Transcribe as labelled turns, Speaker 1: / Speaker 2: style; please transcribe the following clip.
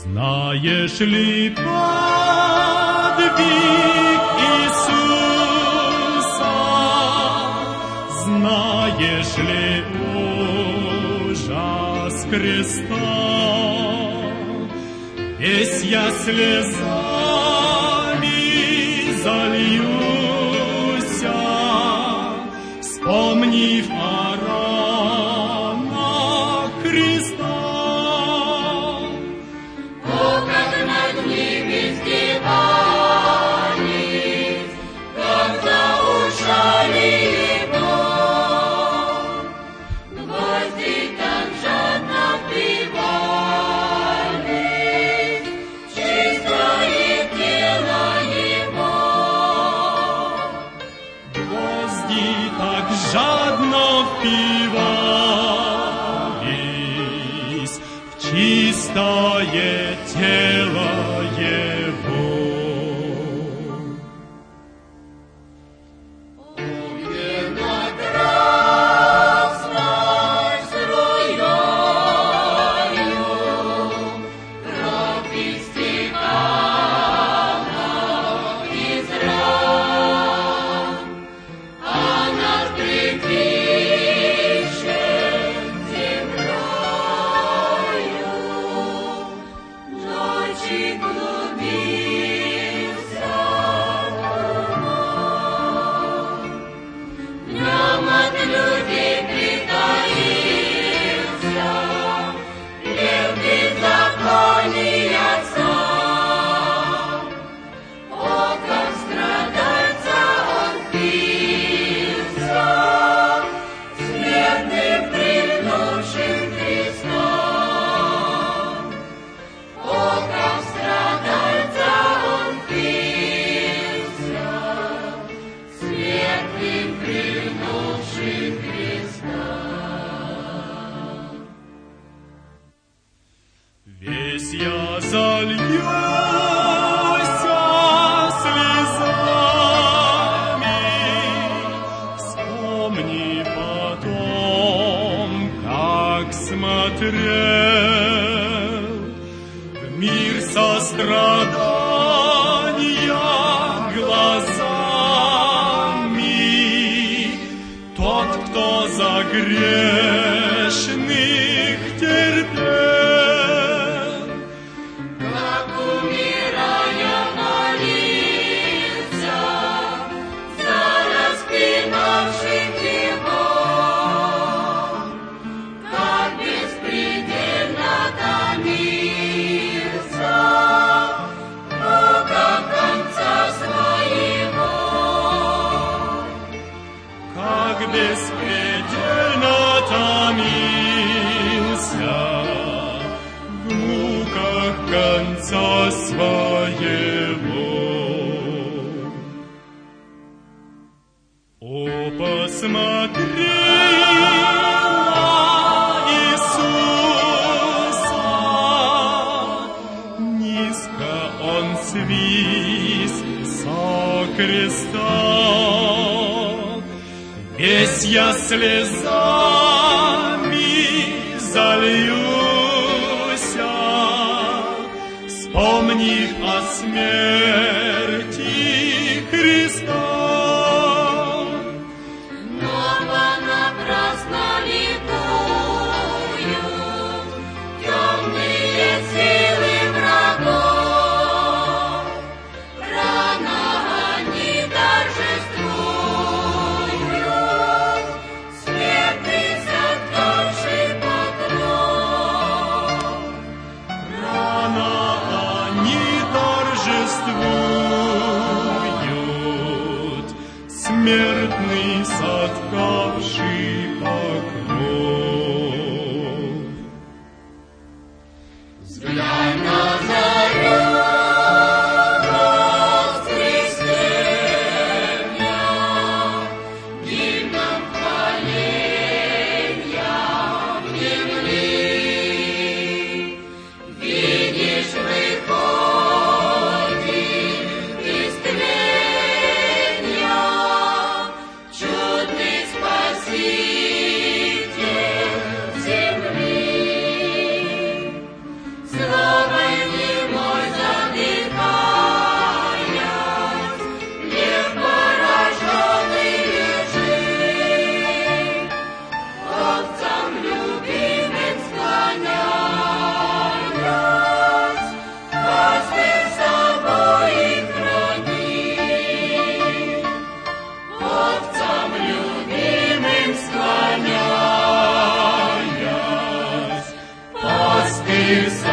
Speaker 1: Знаешь ли подвиг Иисуса? Знаешь ли ужас креста? Весь я слезами зальюся, вспомнив о ранах Христа.
Speaker 2: О, как над ними издевались, как заушали его, гвозди так жадно впивались в чистое тело его.
Speaker 1: Гвозди так жадно впивались в чистое тело его.
Speaker 2: Где над красной струёю кровь истекала из ран, а над притихшей землёю ночи клубился туман. Днем от людей притаился лев беззакония сам. О, как страдальца он впился смертным прильнувшим крестом. О, как страдальца он впился смертным прильнувшим крестом.
Speaker 1: Весь я зальюся слезами, вспомни потом, как смотрел в мир сострадания глазами тот, кто за грешных терпел.
Speaker 2: Как умирая молился за распинавших его, как беспредельно томился Бога конца своего.
Speaker 1: Как беспредельно томился в муках конца своего. О, посмотри на Иисуса, низко Он свис со креста. Весь я слезами зальюся, вспомнив о смерти Христа.
Speaker 2: Но понапрасно ликуют темные силы врагов. Рано они торжествуют, смертный соткавший покров.
Speaker 1: Рано они торжествуют,
Speaker 2: небеса.